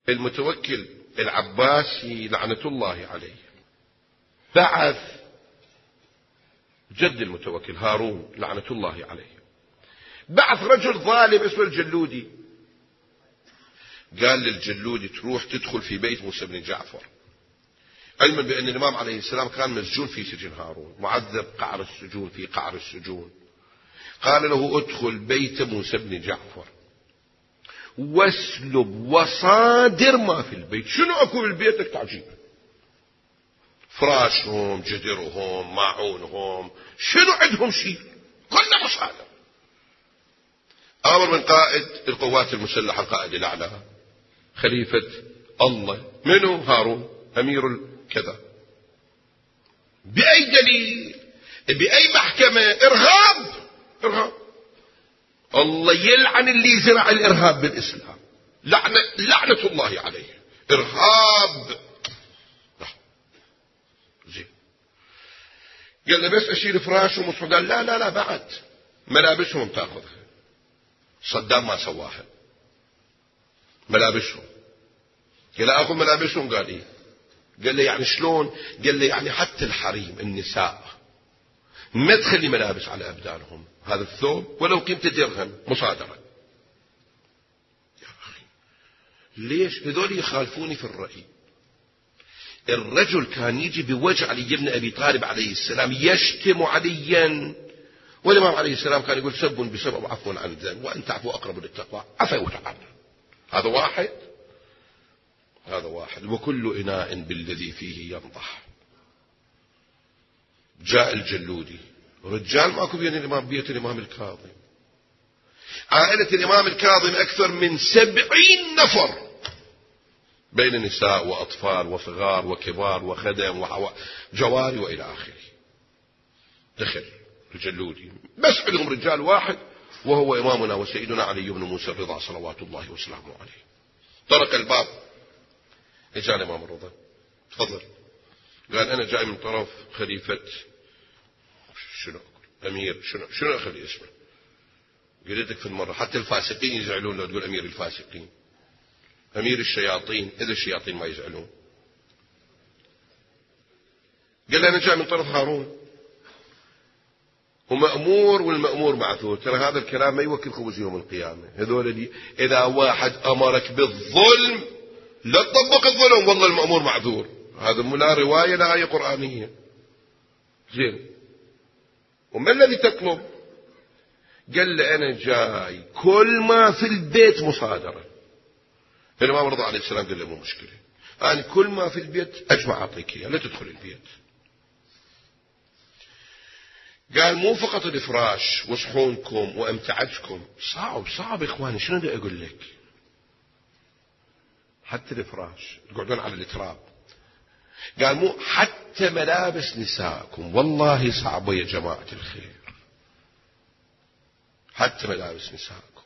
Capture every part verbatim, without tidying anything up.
المتوكل العباسي لعنة الله عليه بعث جد المتوكل هارون لعنة الله عليه، بعث رجل ظالم اسمه الجلودي، قال للجلودي تروح تدخل في بيت موسى بن جعفر، علما بأن الإمام عليه السلام كان مسجون في سجن هارون، معذب قعر السجون في قعر السجون. قال له ادخل بيت موسى بن جعفر واسلب وصادر ما في البيت. شنو اكو بالبيت؟ لك تعجيب، فراشهم، جدرهم، ماعونهم، شنو عندهم شيء كله مصادر. امر من قائد القوات المسلحة القائد الاعلى خليفة الله منو؟ هارون امير كذا. باي دليل؟ باي محكمة؟ ارهاب ارهاب. الله يلعن اللي زرع الارهاب بالاسلام، لعنة لعنة الله عليه. ارهاب زين. قال له بس اشيل فراشهم وصدام. قال لا لا لا بعد ملابسهم تاخذها. صدام ما سواها، ملابسهم. قال له اخذ ملابسهم. قال ايه؟ قال له يعني شلون؟ قال له يعني حتى الحريم النساء ما تخلي ملابس على أبدانهم، هذا الثوب ولو قيمته درهم مصادرة. يا أخي ليش هذول يخالفوني في الرأي؟ الرجل كان يجي بوجه علي بن أبي طالب عليه السلام يشتم عليا، والإمام عليه السلام كان يقول سب بسبب عفو عن الذنب وأن تعفو أقرب للتقوى. عفا وتعالى. هذا واحد هذا واحد وكل إناء بالذي فيه ينضح. جاء الجلودي رجال ماكو بين الإمام بيت الإمام الكاظم، عائلة الإمام الكاظم أكثر من سبعين نفر بين نساء وأطفال وصغار وكبار وخدم وجواري وإلى آخره. دخل الجلودي بس عندهم رجال واحد وهو إمامنا وسيدنا علي بن موسى الرضا صلوات الله وسلامه عليه. طرق الباب، اجا الإمام الرضا تفضل. قال أنا جاي من طرف خليفة شنو أمير شنو شنو أخلي اسمه. قلت لك في المرة حتى الفاسقين يزعلون لو تقول أمير الفاسقين، أمير الشياطين، إذا الشياطين ما يزعلون. قال أنا جاي من طرف هارون ومأمور والمأمور معذور. ترى هذا الكلام ما يوكل خبز يوم القيامة. هذول دي إذا واحد أمرك بالظلم لا تطبق الظلم، والله المأمور معذور. هذا لا رواية لا آية قرآنية. زين، وما الذي تطلب؟ قال لي أنا جاي كل ما في البيت مصادرة. الإمام رضا عليه السلام قال له مو مشكلة، أنا كل ما في البيت أجمع أعطيك إياه، لا تدخل البيت. قال مو فقط الإفراش وصحونكم وأمتعتكم، صعب صعب إخواني، شنو بدي أقول لك؟ حتى الإفراش تقعدون على التراب. قال مو حتى ملابس نسائكم، والله صعبة يا جماعة الخير، حتى ملابس نسائكم.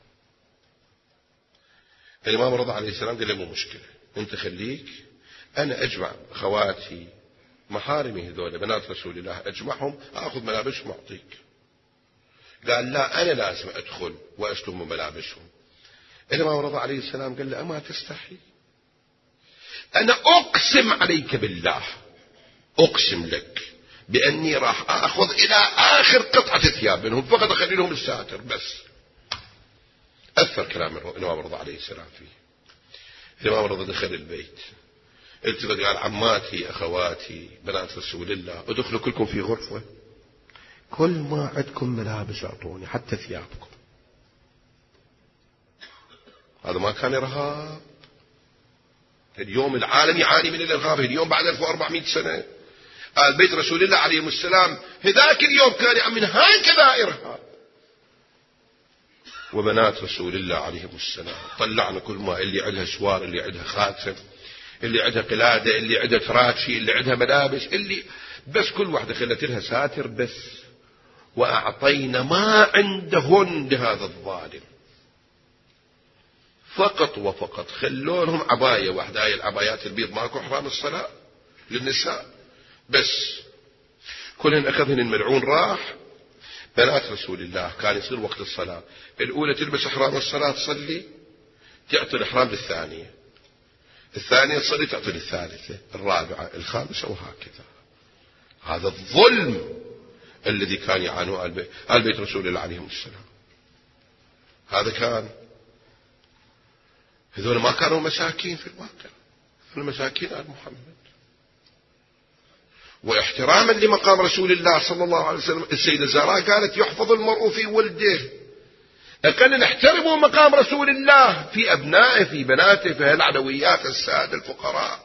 الإمام رضا عليه السلام قال له مو مشكلة، أنت خليك أنا أجمع خواتي محارمي هذول بنات رسول الله أجمعهم أخذ ملابسهم أعطيك. قال لا أنا لازم أدخل وأستلم ملابسهم. الإمام رضا عليه السلام قال له أما تستحي؟ أنا أقسم عليك بالله، أقسم لك بأني راح أخذ إلى آخر قطعة ثياب منهم، فقط أخلي لهم الساتر بس. أثر كلام الإمام رضا عليه السلام فيه. الإمام رضا دخل البيت، التفت قال عماتي أخواتي بنات رسول الله ادخلوا كلكم في غرفة، كل ما عندكم ملابس أعطوني حتى ثيابكم. هذا ما كان إرهاب؟ اليوم العالم يعاني من الإرهاب، اليوم بعد ألف وأربعمائة سنة. آل بيت رسول الله عليه السلام هذاك اليوم كان من هكذا إرهاب. وبنات رسول الله عليه السلام طلعنا كل ما، اللي عندها سوار، اللي عندها خاتم، اللي عندها قلادة، اللي عندها تراتشي، اللي عندها ملابس، اللي بس كل واحدة خلت لها ساتر بس. وأعطينا ما عندهن لهذا الظالم فقط وفقط. خلونهم عباية واحدة، هاي العبايات البيض ماكو إحرام الصلاة للنساء بس. كلهن أخذهن الملعون راح. بنات رسول الله كان يصير وقت الصلاة الأولى تلبس إحرام الصلاة تصلي، تعطي الإحرام للثانية، الثانية تصلي تعطيني الثالثة، الرابعة، الخامسة، وهكذا. هذا الظلم الذي كان يعانوه آل بيت, آل بيت رسول الله عليه السلام. هذا كان، هذول ما كانوا مساكين في الواقع، هذول مساكين آل محمد. واحتراما لمقام رسول الله صلى الله عليه وسلم، السيدة الزهراء قالت يحفظ المرء في ولده، أقل نحترموا مقام رسول الله في أبنائه، في بناته، في العلويات السادة الفقراء.